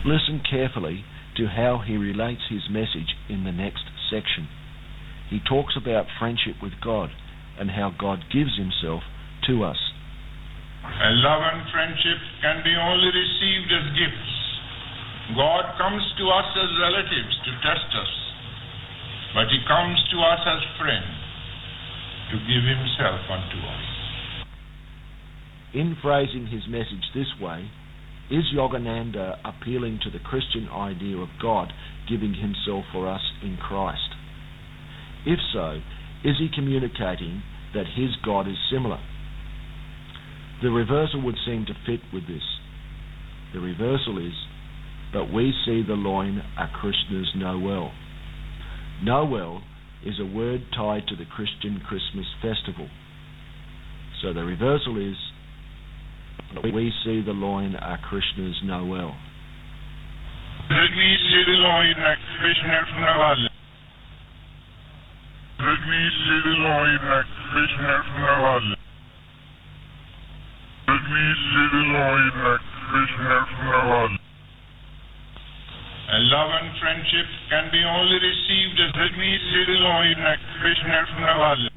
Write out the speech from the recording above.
Listen carefully to how he relates his message in the next section. He talks about friendship with God and how God gives himself to us. And love and friendship can be only received as gifts. God comes to us as relatives to test us, but he comes to us as friend to give himself unto us. In phrasing his message this way, is Yogananda appealing to the Christian idea of God giving himself for us in Christ? If so, is he communicating that his God is similar? The reversal would seem to fit with this. The reversal is, but we see the loin are Krishna's Noel. Noel is a word tied to the Christian Christmas festival. So the reversal is, we see the loin are Krishna's Noel. Let me see the loin are Krishna's Noel. Let me see the loin are Krishna's Noel. Let me see the loin are Krishna's Noel. And love and friendship can be only received as let me see the loin are Krishna's Noel.